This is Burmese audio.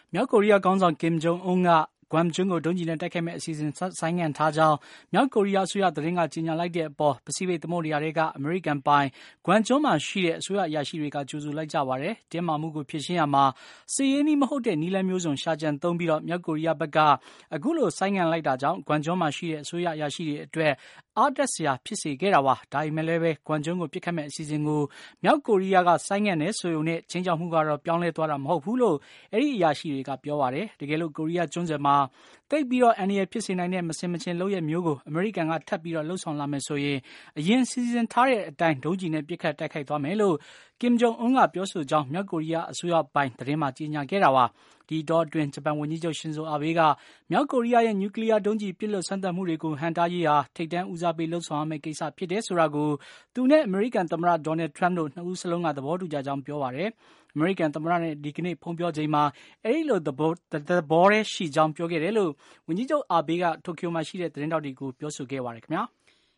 မြောက်ကိုရီးယားခေါင်းဆောင် Kim Jong Un က Guam ကျွန်းကို ဒုံးကျည်နဲ့တိုက်ခိုက်မယ့်အစီအစဉ်ဆိုင်းငံ့ထားကြောင်းမြောက်ကိုရီးယားအစိုးရသတင်းကကြေညာလိုက်တဲ့အပေါ် ပစိဖိတ်သမုဒ္ဒရာထဲကအမေရိကန်ပိုင် Guam ကျွန်းမှာရှိတဲ့အစိုးရအရာရှိတွေကကြိုဆိုလိုက်ကြပါတယ်။ တင်းမာမှုကိုဖြေရှင်းရာမှာ စစ်ရေးနည်းမဟုတ်တဲ့နည်းလမ်းမျိုးစုံရှာကြံသုံးပြီးမြောက်ကိုရီးယားဘက်ကအခုလိုဆိုင်းငံ့လိုက်တာကြောင့် Guam ကျွန်းမှာရှိတဲ့အစိုးရအရာရှိတွေအတွက် အားတက်စရာဖြစ်စေခဲ့တာပါ။ ဒါပေမဲ့လည်း Guam ကျွန်းကိုပစ်ခတ်မယ့်အစီအစဉ်ကိုမြောက်ကိုရီးယားကဆိုင်းငံ့တယ်ဆိုရုံနဲ့ခြိမ်းခြောက်မှုကတော့ပြောင်းလဲသွားတာမဟုတ်ဘူးလို့အဲဒီအရာရှိတွေကပြောပါတယ်။ တကယ်လို့ကိုရီးယားကျွန်းဆွယ်မှာသိပ်ပြီးအန္တရာယ်ဖြစ်စေနိုင်တဲ့မဆင်မခြင်လုပ်ရပ်မျိုးကိုအမေရိကန်ကထပ်ပြီးလုပ်ဆောင်လာမယ်ဆိုရင် အရင်စီစဉ်ထားတဲ့အတိုင်းဒုံးကျည်နဲ့ပစ်ခတ်တိုက်ခိုက်သွားမယ်လို့ Kim Jong Un ကပြောဆိုကြောင်းမြောက်ကိုရီးယားအစိုးရပိုင်သတင်းမှာကြေညာခဲ့တာပါ။ ဒီအတောအတွင်းဂျပန်ဝန်ကြီးချုပ် ရှင်ဇိုအာဘေးကမြောက်ကိုရီးယားရဲ့နျူကလီးယားဒုံးကျည်ပစ်လွှတ်စမ်းသပ်မှုတွေကိုဟန့်တားရေးဟာထိပ်တန်းဦးစားပေးလုပ်ဆောင်ရမယ့်ကိစ္စဖြစ်တယ်ဆိုတာကိုသူနဲ့အမေရိကန်သမ္မတ Donald Trump တို့နှစ်ဦးစလုံးကသဘောတူကြကြောင်းပြောပါတယ်။ အမေရိကန်သမ္မတနဲ့ဒီကနေ့ဖုန်းပြောချိန်မှာအဲဒီလိုသဘောတည်းရှိကြောင်းပြောခဲ့တယ်လို့ဝန်ကြီးချုပ်အာဘေးကတိုကျိုမှာရှိတဲ့သတင်းထောက်တွေကိုပြောဆိုခဲ့ပါတယ်ခင်ဗျာ။